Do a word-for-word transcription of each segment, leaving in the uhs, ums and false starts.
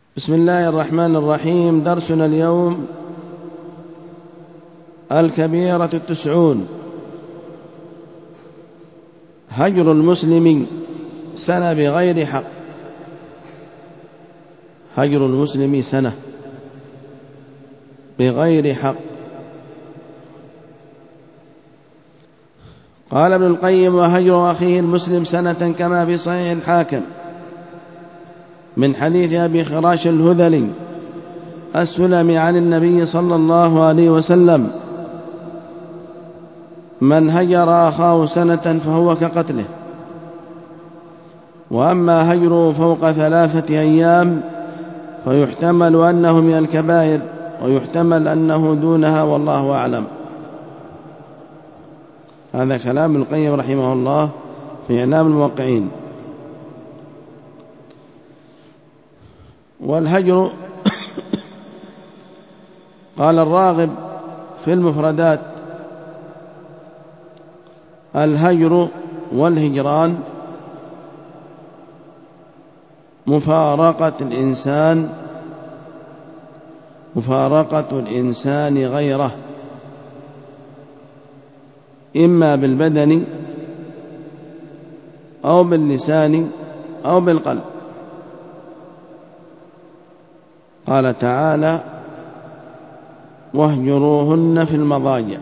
بسم الله الرحمن الرحيم. درسنا اليوم الكبيرة التسعون: هجر المسلم سنة بغير حق. هجر المسلم سنة بغير حق. قال ابن القيم: وهجر أخيه المسلم سنة كما في صحيح الحاكم من حديث أبي خراش الهذلي السلمي عن النبي صلى الله عليه وسلم: من هجر أخاه سنة فهو كقتله. وأما هجره فوق ثلاثة أيام فيحتمل أنه من الكبائر ويحتمل أنه دونها، والله أعلم. هذا كلام ابن القيم رحمه الله في إعلام الموقعين. والهجر قال الراغب في المفردات: الهجر والهجران مفارقة الإنسان مفارقة الإنسان غيره، إما بالبدن أو باللسان أو بالقلب. قال تعالى: واهجروهن في المضاجع.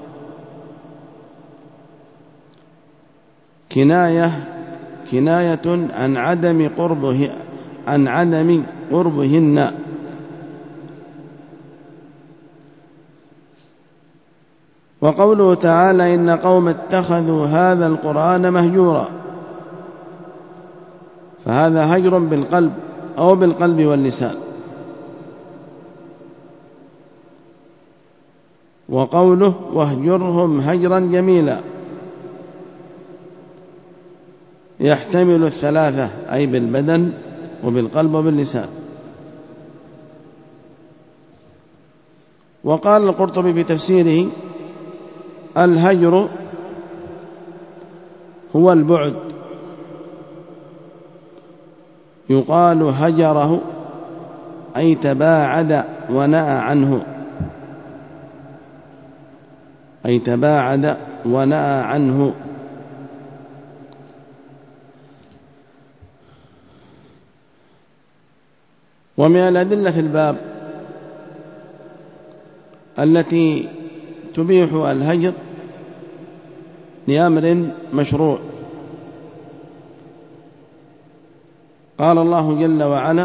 كناية كناية عن عدم قربه عن عدم قربهن. وقوله تعالى: إن قوم اتخذوا هذا القرآن مهجورا، فهذا هجر بالقلب أو بالقلب واللسان. وقوله: واهجرهم هجرا جميلا، يحتمل الثلاثة، أي بالبدن وبالقلب وباللسان. وقال القرطبي في تفسيره: الهجر هو البعد، يقال هجره أي تباعد ونأى عنه أي تباعد ونأى عنه. ومن الأدلة في الباب التي تبيح الهجر لأمر مشروع، قال الله جل وعلا: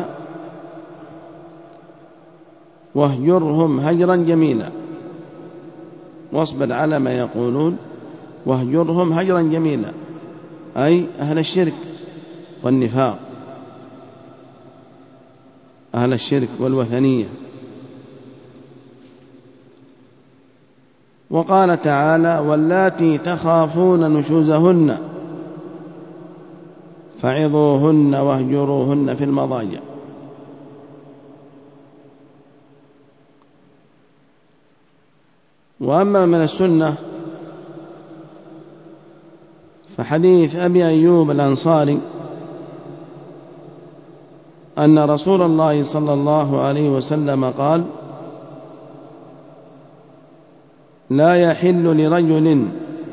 واهجرهم هجرا جميلا، واصبر على ما يقولون. واهجرهم هجرا جميلا أي أهل الشرك والنفاق، أهل الشرك والوثنية. وقال تعالى: واللاتي تخافون نشوزهن فعظوهن واهجروهن في المضاجع. وأما من السنة فحديث أبي أيوب الأنصاري أن رسول الله صلى الله عليه وسلم قال: لا يحل لرجل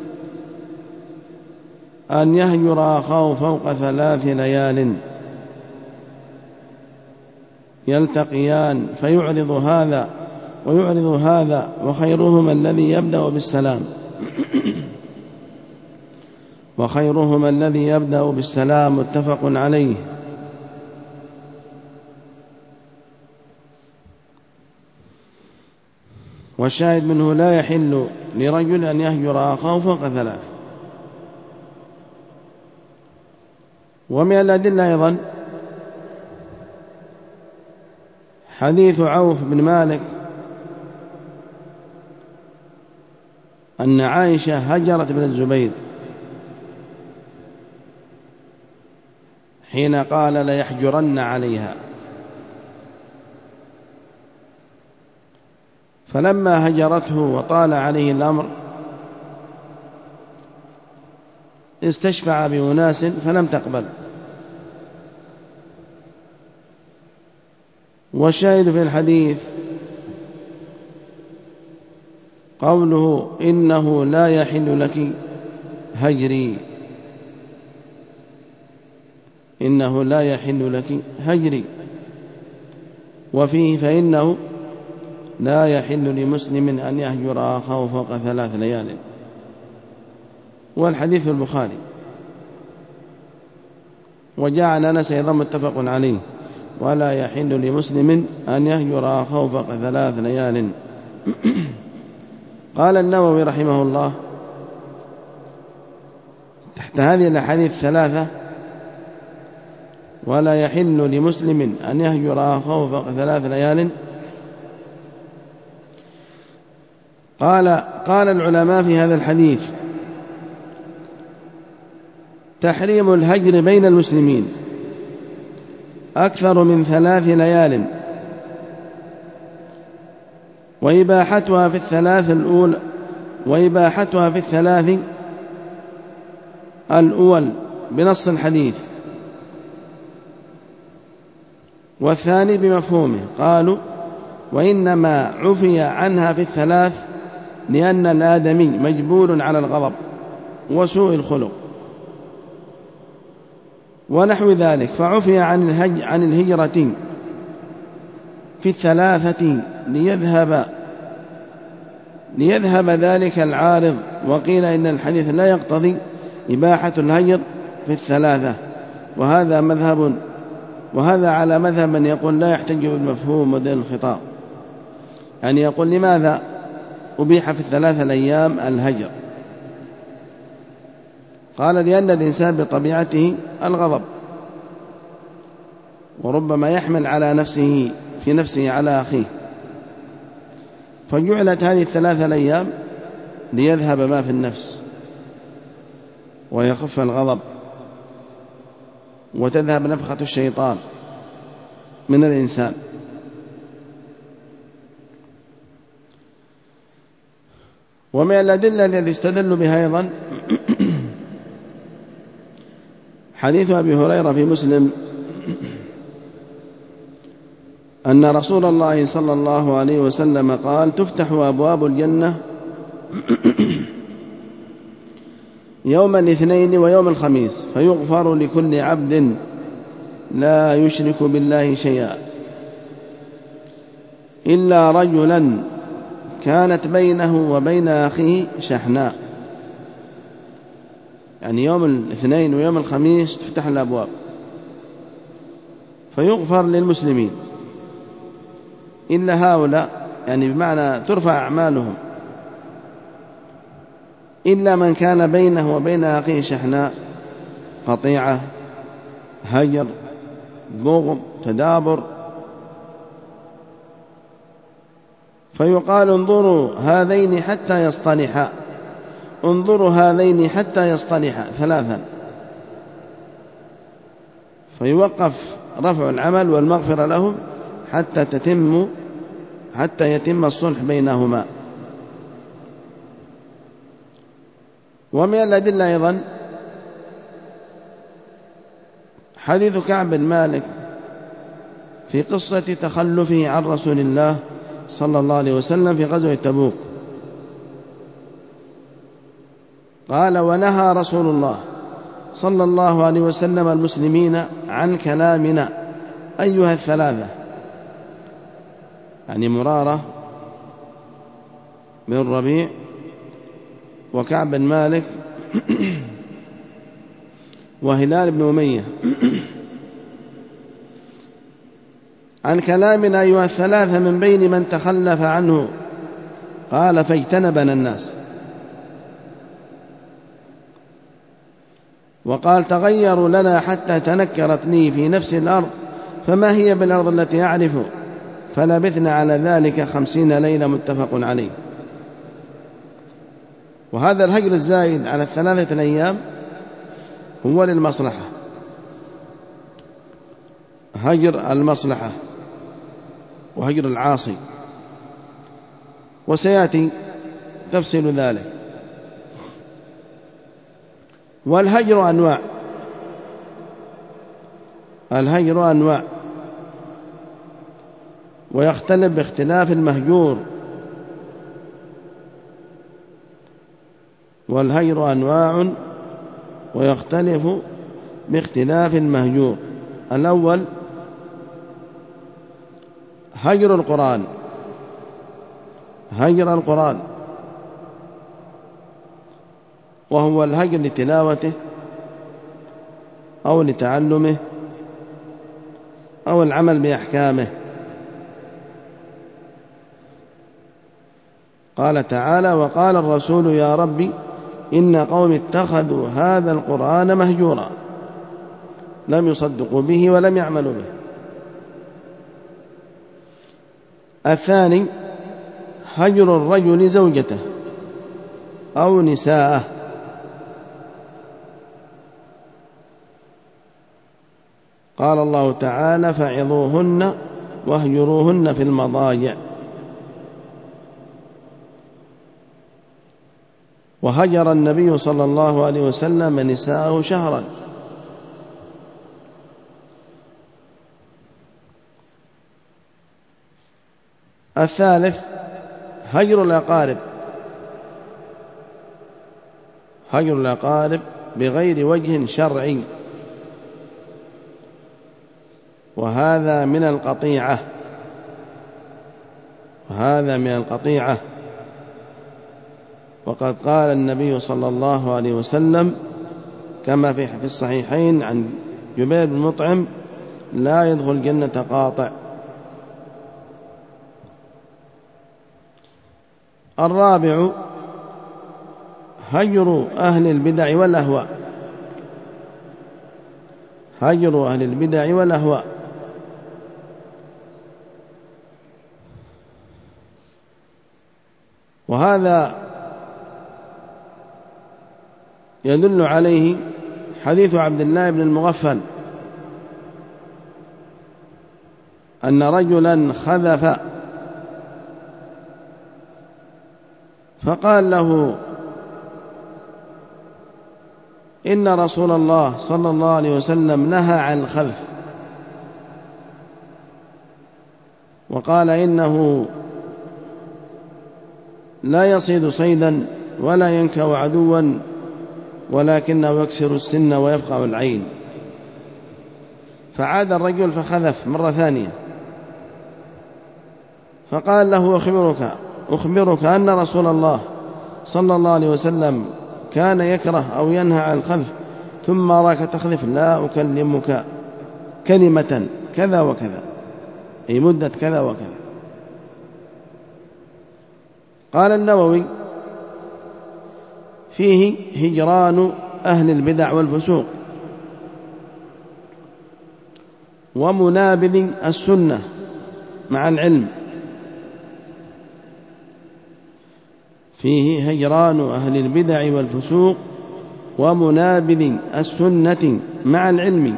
أن يهجر أخاه فوق ثلاث ليال يلتقيان فيعرض هذا ويعرض هذا، وخيرهما الذي يبدأ بالسلام وخيرهما الذي يبدأ بالسلام متفق عليه. والشاهد منه: لا يحل لرجل أن يهجر أخاه فوق ثلاث. ومن الأدلة أيضا حديث عوف بن مالك أن عائشة هجرت ابن الزبير حين قال: ليحجرن عليها. فلما هجرته وطال عليه الأمر استشفع بأناس فلم تقبل، والشاهد في الحديث قوله إنه لا يحل لك هجري، إنه لا يحل لك هجري، وفيه فإنه لا يحل لمسلم أن يهجر أخاه فوق ثلاث ليال، والحديث في البخاري. وجاء عن أنس أيضا متفق عليه: ولا يحل لمسلم أن يهجر أخاه فوق ثلاث ليال. قال النووي رحمه الله تحت هذه الأحاديث الثلاثة: ولا يحل لمسلم أن يهجر أخاه فوق ثلاث ليال، قال قال العلماء في هذا الحديث: تحريم الهجر بين المسلمين أكثر من ثلاث ليال، وإباحتها في الثلاث الأول وإباحتها في الثلاث الأول بنص الحديث، والثاني بمفهومه. قالوا: وإنما عفي عنها في الثلاث لأن الآدمي مجبول على الغضب وسوء الخلق ونحو ذلك، فعفي عن الهج عن الهجرة في الثلاثة ليذهب ليذهب ذلك العارض. وقيل إن الحديث لا يقتضي إباحة الهجر في الثلاثة، وهذا مذهب وهذا على مذهب من يقول لا يحتج بالمفهوم ودليل الخطاب، يعني يقول لماذا أبيح في الثلاثة الأيام الهجر؟ قال: لأن الإنسان بطبيعته الغضب، وربما يحمل على نفسه في نفسه على أخيه، فجعلت هذه الثلاثة الأيام ليذهب ما في النفس ويخف الغضب وتذهب نفخة الشيطان من الإنسان. ومن الأدلة التي استدل بها أيضا حديث أبي هريرة في مسلم أن رسول الله صلى الله عليه وسلم قال: تفتح أبواب الجنة يوم الاثنين ويوم الخميس، فيغفر لكل عبد لا يشرك بالله شيئا إلا رجلا كانت بينه وبين أخيه شحناء. يعني يوم الاثنين ويوم الخميس تفتح الأبواب فيغفر للمسلمين إلا هؤلاء، يعني بمعنى ترفع أعمالهم، إلا من كان بينه وبين أخيه شحناء، قطيعة، هجر، بغض، تدابر، فيقال: انظروا هذين حتى يصطلحا، انظروا هذين حتى يصطلحا ثلاثا، فيوقف رفع العمل والمغفرة لهم حتى تتم حتى يتم الصلح بينهما. ومن الأدلة أيضا حديث كعب بن مالك في قصة تخلفه عن رسول الله صلى الله عليه وسلم في غزوة تبوك. قال: ونهى رسول الله صلى الله عليه وسلم المسلمين عن كلامنا أيها الثلاثة، يعني مرارة بن الربيع وكعب بن مالك وهلال بن أمية، عن كلامنا أيها الثلاثة من بين من تخلف عنه. قال: فاجتنبنا الناس. وقال: تغيروا لنا حتى تنكرت لي في نفس الأرض فما هي بالأرض التي أعرف، فلبثنا على ذلك خمسين ليلة، متفق عليه. وهذا الهجر الزائد على الثلاثة الأيام هو للمصلحة، هجر المصلحة وهجر العاصي، وسيأتي تفصيل ذلك. والهجر أنواع، الهجر أنواع ويختلف باختلاف المهجور. والهجر أنواع ويختلف باختلاف المهجور. الأول هجر القرآن، هجر القرآن وهو الهجر لتلاوته أو لتعلمه أو العمل بأحكامه. قال تعالى: وقال الرسول يا رب إن قوم اتخذوا هذا القرآن مهجورا، لم يصدقوا به ولم يعملوا به. الثاني هجر الرجل زوجته أو نساءه. قال الله تعالى: فعظوهن واهجروهن في المضاجع. وهجر النبي صلى الله عليه وسلم نساءه شهرا. الثالث هجر الأقارب، هجر الأقارب بغير وجه شرعي، وهذا من القطيعة، وهذا من القطيعة. وقد قال النبي صلى الله عليه وسلم كما في الصحيحين عن جبير بن مطعم: لا يدخل الجنة قاطع. الرابع هجر أهل البدع والأهواء، هجر أهل البدع والأهواء. وهذا يدل عليه حديث عبد الله بن المغفل أن رجلا خذف فقال له: إن رسول الله صلى الله عليه وسلم نهى عن الخذف، وقال إنه لا يصيد صيدا ولا ينكأ عدوا ولكنه يكسر السن ويفقع العين. فعاد الرجل فخذف مرة ثانية، فقال له: أخبرك أخبرك أن رسول الله صلى الله عليه وسلم كان يكره أو ينهى عن الخذف، ثم أراك تخذف، لا أكلمك كلمة كذا وكذا، أي مدة كذا وكذا. قال النووي: فيه هجران أهل البدع والفسوق ومنابذ السنة مع العلم. فيه هجران أهل البدع والفسوق ومنابذ السنة مع العلم.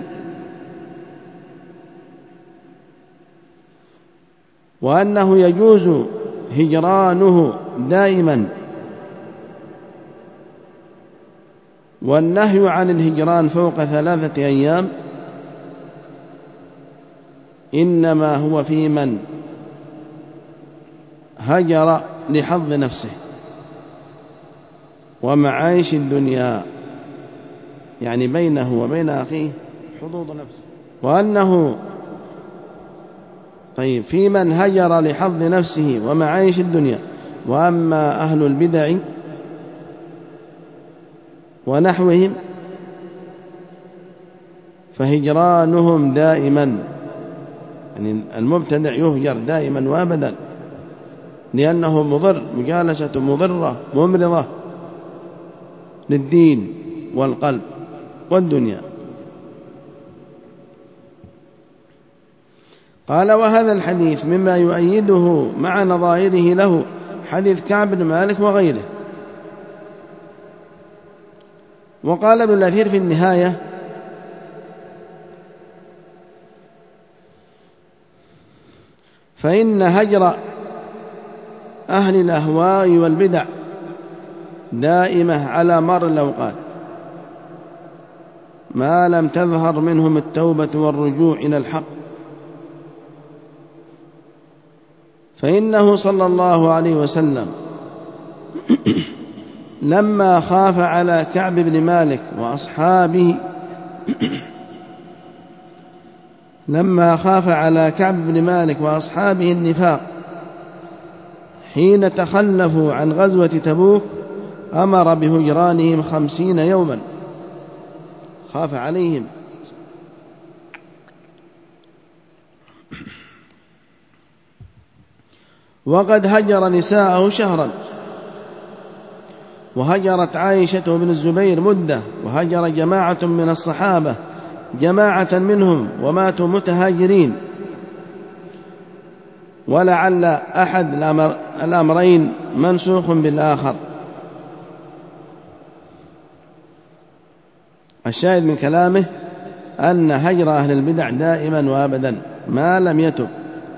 وأنه يجوز هجرانه دائما، والنهي عن الهجران فوق ثلاثة أيام إنما هو في من هجر لحظ نفسه ومعايش الدنيا، يعني بينه وبين أخيه حظوظ نفسه. وأنه طيب في من هجر لحظ نفسه ومعايش الدنيا. وأما أهل البدع ونحوهم فهجرانهم دائما، يعني المبتدع يهجر دائما وابدا، لأنه مضر، مجالسة مضرة ممرضة للدين والقلب والدنيا. قال: وهذا الحديث مما يؤيده مع نظائره له حديث كعب بن مالك وغيره. وقال ابن الأثير في النهاية: فإن هجر أهل الأهواء والبدع دائمة على مر الأوقات ما لم تظهر منهم التوبة والرجوع إلى الحق. فإنه صلى الله عليه وسلم لما خاف على كعب بن مالك وأصحابه لما خاف على كعب بن مالك وأصحابه النفاق حين تخلفوا عن غزوة تبوك أمر بهجرانهم خمسين يوما، خاف عليهم. وقد هجر نساءه شهرا، وهجرت عائشة بن الزبير مدة، وهجر جماعة من الصحابة جماعة منهم وماتوا متهاجرين. ولعل أحد الأمر الأمرين منسوخ بالآخر. الشاهد من كلامه أن هجر أهل البدع دائما وأبدا ما لم يتب.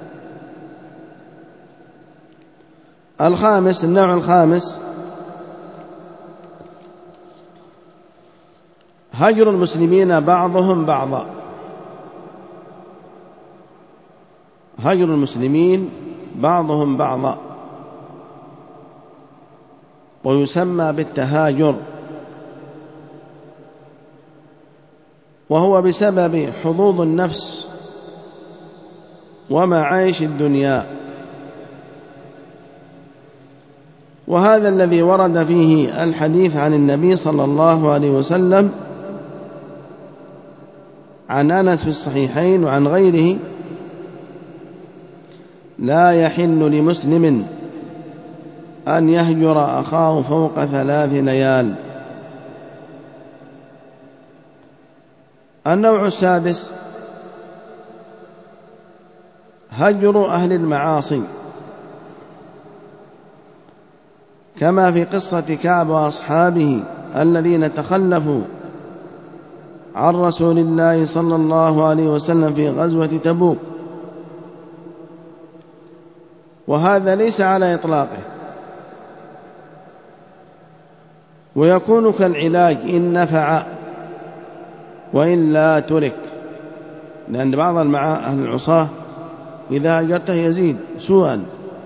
الخامس، النوع الخامس، هجر المسلمين بعضهم بعضا. هجر المسلمين بعضهم بعضا، ويسمى بالتهاجر، وهو بسبب حظوظ النفس ومعايش الدنيا. وهذا الذي ورد فيه الحديث عن النبي صلى الله عليه وسلم عن أنس في الصحيحين وعن غيره: لا يحل لمسلم أن يهجر أخاه فوق ثلاث ليال. النوع السادس، هجر أهل المعاصي، كما في قصة كعب وأصحابه الذين تخلفوا عن رسول الله صلى الله عليه وسلم في غزوة تبوك. وهذا ليس على إطلاقه، ويكون كالعلاج إن نفع وإلا ترك، لأن بعض أهل العصاة إذا هجرته يزيد سوءا،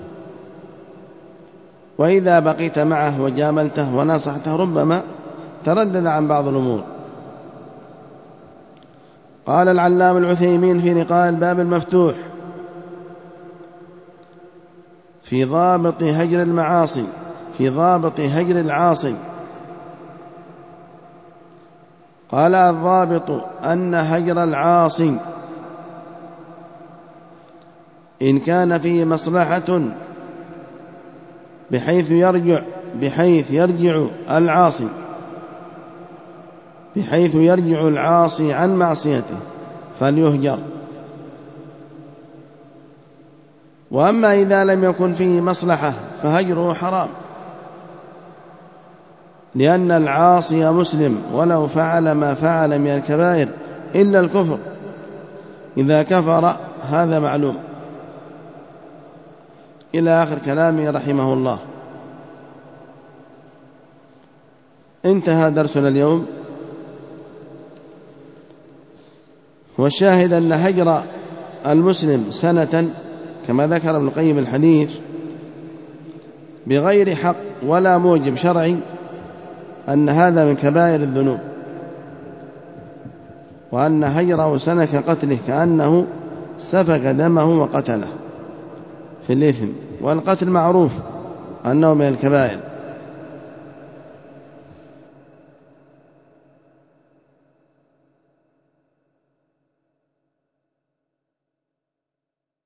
وإذا بقيت معه وجاملته ونصحته ربما تردد عن بعض الأمور. قال العلامة العثيمين في لقاء الباب المفتوح في ضابط هجر المعاصي في ضابط هجر العاصي، قال: الضابط أن هجر العاصي إن كان فيه مصلحة بحيث يرجع بحيث يرجع العاصي بحيث يرجع العاصي عن معصيته فليهجر. وأما إذا لم يكن فيه مصلحة فهجره حرام، لأن العاصي مسلم ولو فعل ما فعل من الكبائر إلا الكفر، إذا كفر هذا معلوم. إلى آخر كلامه رحمه الله. انتهى درسنا اليوم، والشاهد أن هجر المسلم سنة كما ذكر ابن القيم الحديث بغير حق ولا موجب شرعي أن هذا من كبائر الذنوب، وأن هجره سنة كقتله، كأنه سفك دمه وقتله في الإثم، والقتل معروف أنه من الكبائر.